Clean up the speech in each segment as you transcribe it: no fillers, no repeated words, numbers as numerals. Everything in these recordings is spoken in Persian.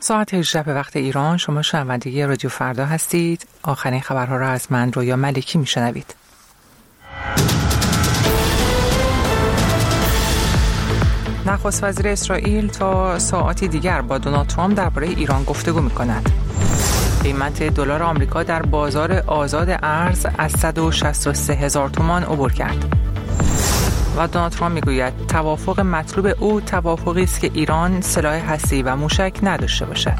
ساعت 18 به وقت ایران. شما شنونده رادیو فردا هستید. آخرین خبرها را از من رویا ملکی میشنوید. نخست وزیر اسرائیل تا ساعتی دیگر با دونالد ترامپ درباره ایران گفتگو می‌کند. قیمت دلار آمریکا در بازار آزاد ارز از 163,000 تومان عبور کرد. و دونالد ترامپ میگوید توافق مطلوب او توافقی است که ایران سلاح هسته‌ای و موشک نداشته باشد.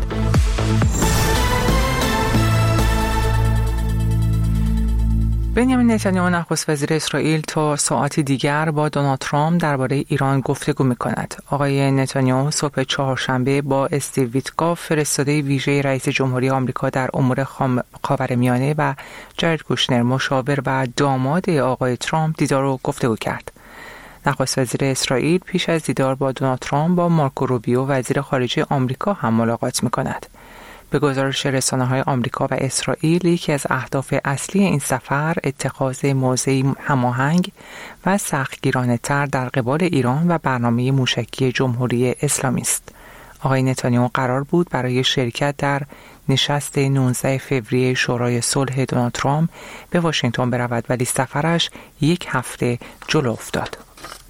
بنیامین نتانیاهو نخست وزیر اسرائیل تا ساعتی دیگر با دونالد ترامپ درباره ایران گفتگو می‌کند. آقای نتانیاهو صبح چهارشنبه با استیو ویتکاف فرستاده ویژه رئیس جمهوری آمریکا در امور خاورمیانه و جارد کوشنر مشاور و داماد آقای ترامپ دیدار و گفتگو کرد. نخست وزیر اسرائیل پیش از دیدار با دونالد ترامپ با مارکو روبیو وزیر خارجه آمریکا هم ملاقات می‌کند. به گزارش رسانه‌های آمریکا و اسرائیل، یکی از اهداف اصلی این سفر اتخاذ موضعی هماهنگ و سختگیرانه‌تر در قبال ایران و برنامه موشکی جمهوری اسلامی است. آقای نتانیاهو قرار بود برای شرکت در نشست 19 فوریه شورای صلح دونالد ترامپ به واشنگتن برود، ولی سفرش یک هفته جلو افتاد.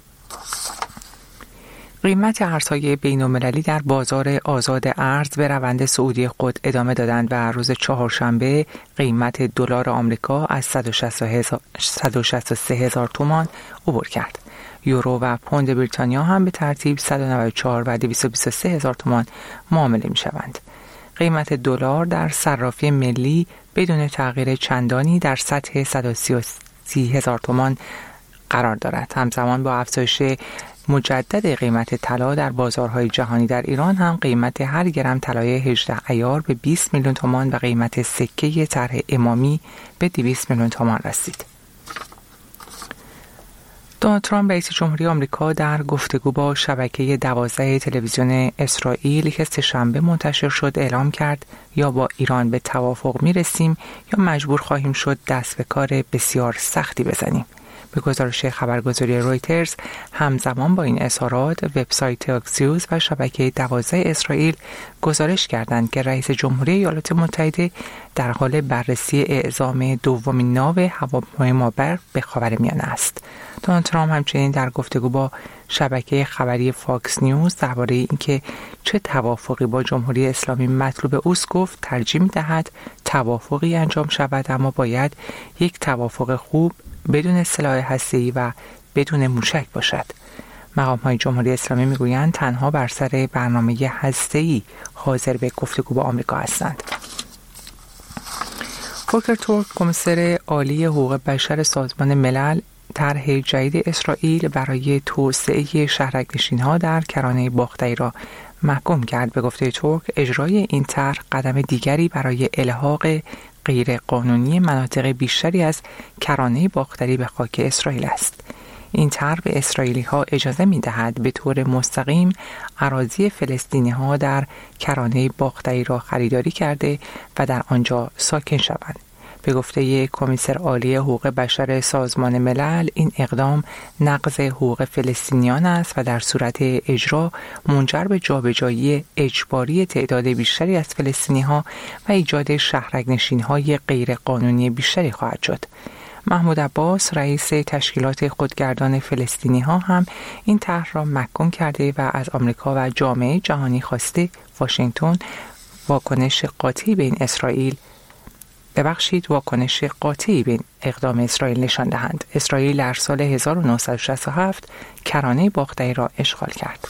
قیمت ارزهای بین‌المللی در بازار آزاد ارز به روند صعودی خود ادامه دادند و روز چهارشنبه قیمت دلار آمریکا از 163,000 تومان عبور کرد. یورو و پوند بریتانیا هم به ترتیب 194 و 223,000 تومان معامله می‌شوند. قیمت دلار در صرافی ملی بدون تغییر چندانی در سطح 133,000 تومان قرار دارد. همزمان با افزایش مجدد قیمت طلا در بازارهای جهانی، در ایران هم قیمت هر گرم طلای 18 عیار به 20 میلیون تومان و قیمت سکه طرح امامی به 200 میلیون تومان رسید. دونالد ترامپ رئیس جمهوری آمریکا در گفتگو با شبکه 12 تلویزیون اسرائیل که سه‌شنبه منتشر شد اعلام کرد یا با ایران به توافق میرسیم یا مجبور خواهیم شد دست به کار بسیار سختی بزنیم. به گزارش خبرگزاری رویترز، همزمان با این اظهارات وبسایت اکسیوس و شبکه 12 اسرائیل گزارش کردند که رئیس جمهوری ایالات متحده در حال بررسی اعزام دومین ناو هواپیمای مابر به خاورمیانه است. دونالد ترامپ همچنین در گفتگو با شبکه خبری فاکس نیوز درباره اینکه چه توافقی با جمهوری اسلامی مطلوب اوست گفت ترجیح می‌دهد توافقی انجام شود، اما باید یک توافق خوب بدون سلاح هسته‌ای و بدون موشک باشد. مقام‌های جمهوری اسلامی میگویند تنها بر سر برنامه هسته‌ای حاضر به گفتگو با آمریکا هستند. فولکر تورک، کمیسر عالی حقوق بشر سازمان ملل، طرح جدید اسرائیل برای توسعه شهرک‌نشین‌ها در کرانه باختری را محکوم کرد. به گفته تورک، اجرای این طرح قدم دیگری برای الحاق غیر قانونی مناطق بیشتری از کرانه باختری به خاک اسرائیل است. این طرح به اسرائیلی‌ها اجازه می‌دهد به طور مستقیم اراضی فلسطینی‌ها در کرانه باختری را خریداری کرده و در آنجا ساکن شوند. به گفته کمیسر عالی حقوق بشر سازمان ملل، این اقدام نقض حقوق فلسطینیان است و در صورت اجرا منجر به جابجایی اجباری تعداد بیشتری از فلسطینی‌ها و ایجاد شهرک‌نشین‌های غیرقانونی بیشتری خواهد شد. محمود عباس، رئیس تشکیلات خودگردان فلسطینی‌ها، هم این طرح را محکوم کرده و از آمریکا و جامعه جهانی خواسته واشنگتن واکنش قاطعی به اقدام اسرائیل نشان دهند. اسرائیل در سال 1967 کرانه باختری را اشغال کرد.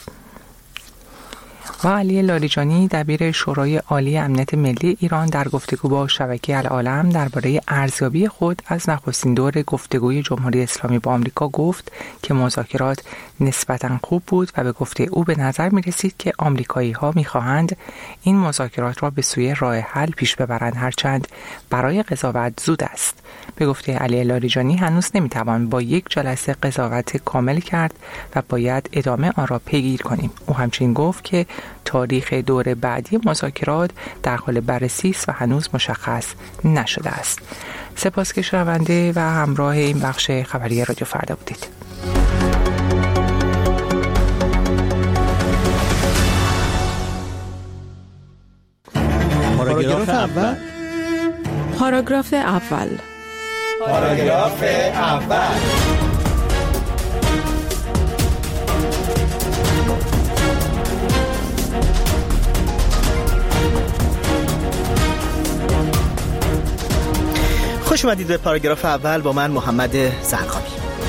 و علی لاریجانی، دبیر شورای عالی امنیت ملی ایران، در گفتگو با شبکه العالم درباره ارزیابی خود از نخستین دور گفتگوی جمهوری اسلامی با آمریکا گفت که مذاکرات نسبتاً خوب بود و به گفته او به نظر می رسید که آمریکایی‌ها می خواهند این مذاکرات را به سوی راه حل پیش ببرند، هرچند برای قضاوت زود است. به گفته علی لاریجانی هنوز نمی توان با یک جلسه قضاوت کامل کرد و باید ادامه آن را پیگیری کنیم. او همچنین گفت که تاریخ دور بعدی مذاکرات در حال بررسی است و هنوز مشخص نشده است. سپاس که شنونده و همراه این بخش خبری رادیو فردا بودید. پاراگراف اول. پاراگراف اول. پاراگراف اول. خوش اومدید به پاراگراف اول با من محمد زرقامی.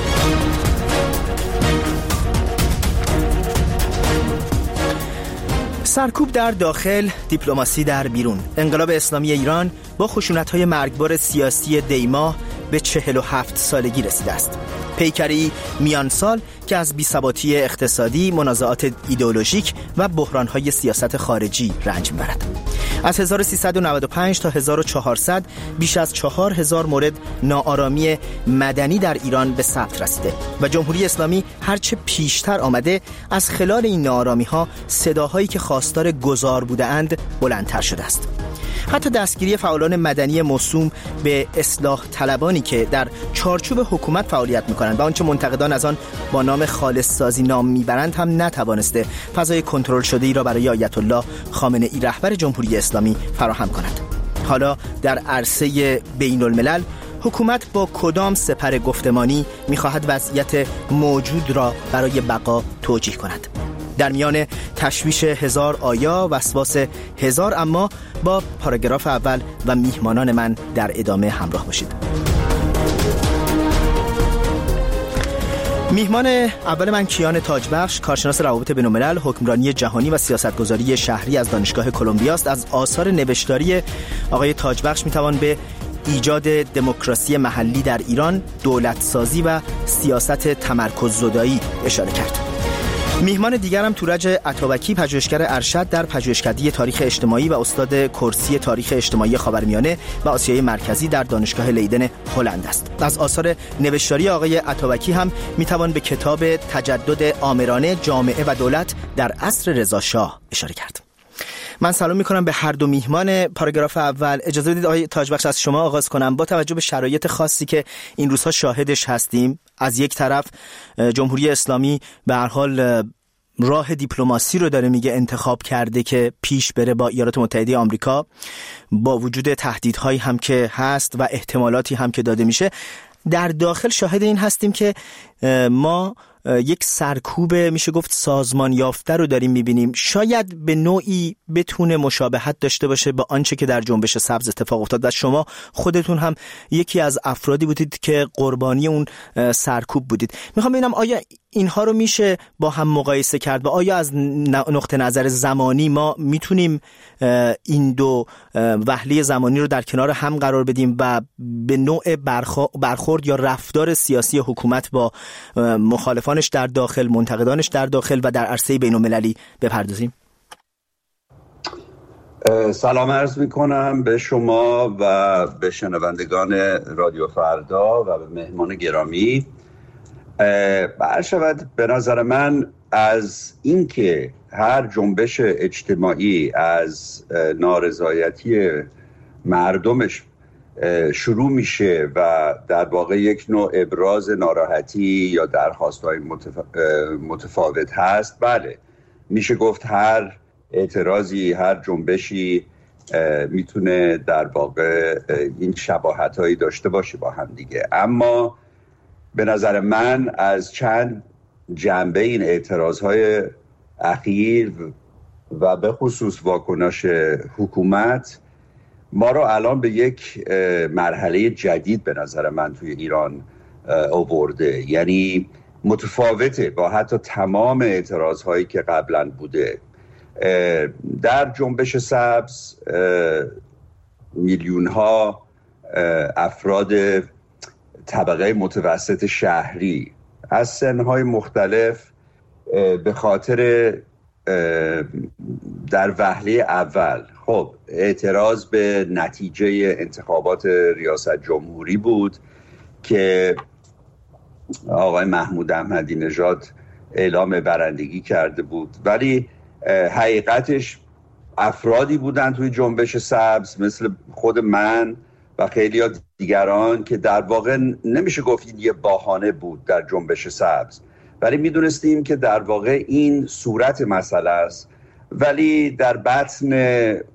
سرکوب در داخل، دیپلماسی در بیرون. انقلاب اسلامی ایران با خشونت‌های مرگبار سیاسی دی‌ماه به 47 سالگی رسیده است. پیکری میان سال که از بی‌ثباتی اقتصادی، منازعات ایدئولوژیک و بحران‌های سیاست خارجی رنج می‌برد. از 1395 تا 1400 بیش از 4000 مورد ناآرامی مدنی در ایران به ثبت رسیده و جمهوری اسلامی هرچه پیشتر آمده از خلال این ناآرامی‌ها صداهایی که خواستار گذار بودند بلندتر شده است. حتی دستگیری فعالان مدنی موسوم به اصلاح طلبانی که در چارچوب حکومت فعالیت می‌کنند و آنچه منتقدان از آن با نام خالص سازی نام میبرند هم نتوانسته فضای کنترل شده‌ای را برای آیت الله خامنه‌ای رهبر جمهوری اسلامی فراهم کند. حالا در عرصه بین الملل حکومت با کدام سپر گفتمانی می‌خواهد وضعیت موجود را برای بقا توجیه کند؟ در میان تشویش هزار آیا، وسواس هزار اما، با پاراگراف اول و میهمانان من در ادامه همراه باشید. میهمان اول من کیان تاجبخش، کارشناس روابط بین‌الملل، حکمرانی جهانی و سیاستگذاری شهری از دانشگاه کلمبیا است. از آثار نوشتاری آقای تاجبخش میتوان به ایجاد دموکراسی محلی در ایران، دولتسازی و سیاست تمرکززدایی اشاره کرد. میهمان دیگرم تورج عطابکی، پژوهشگر ارشد در پژوهشکده تاریخ اجتماعی و استاد کرسی تاریخ اجتماعی خاورمیانه و آسیای مرکزی در دانشگاه لیدن هلند است. از آثار نوشتاری آقای عطابکی هم میتوان به کتاب تجدد آمرانه، جامعه و دولت در عصر رضا شاه اشاره کرد. من سلام میکنم به هر دو میهمان پاراگراف اول. اجازه بدید آقای تاجبخش از شما آغاز کنم. با توجه به شرایط خاصی که این روزها شاهدش هستیم، از یک طرف جمهوری اسلامی به هر حال راه دیپلماسی رو داره میگه انتخاب کرده که پیش بره با ایالات متحده آمریکا، با وجود تهدیدهایی هم که هست و احتمالاتی هم که داده میشه. در داخل شاهد این هستیم که ما یک سرکوب میشه گفت سازمان یافته رو داریم میبینیم. شاید به نوعی بتونه مشابهت داشته باشه با آنچه که در جنبش سبز اتفاق افتاد و شما خودتون هم یکی از افرادی بودید که قربانی اون سرکوب بودید. میخوام ببینم آیا اینها رو میشه با هم مقایسه کرد و آیا از نقطه نظر زمانی ما میتونیم این دو وهله زمانی رو در کنار هم قرار بدیم و به نوع برخورد یا رفتار سیاسی حکومت با مخالفانش در داخل، منتقدانش در داخل و در عرصه بین‌المللی بپردازیم؟ سلام عرض میکنم به شما و به شنوندگان رادیو فردا و به مهمان گرامی. برشود به نظر من از اینکه هر جنبش اجتماعی از نارضایتی مردمش شروع میشه و در واقع یک نوع ابراز ناراحتی یا درخواست‌های متفاوت هست، بله میشه گفت هر اعتراضی، هر جنبشی میتونه در واقع این شباهت‌هایی داشته باشه با هم دیگه. اما به نظر من از چند جنبه این اعتراض‌های اخیر و به خصوص واکنش حکومت ما رو الان به یک مرحله جدید به نظر من توی ایران آورده. یعنی متفاوته با حتی تمام اعتراض‌هایی که قبلا بوده. در جنبش سبز میلیون‌ها افراد طبقه متوسط شهری از سن‌های مختلف به خاطر در وهله اول خب اعتراض به نتیجه انتخابات ریاست جمهوری بود که آقای محمود احمدی نژاد اعلام برندگی کرده بود، ولی حقیقتش افرادی بودن توی جنبش سبز مثل خود من و خیلی دیگران که در واقع نمیشه گفت این یه بهانه بود در جنبش سبز، ولی میدونستیم که در واقع این صورت مسئله است، ولی در بطن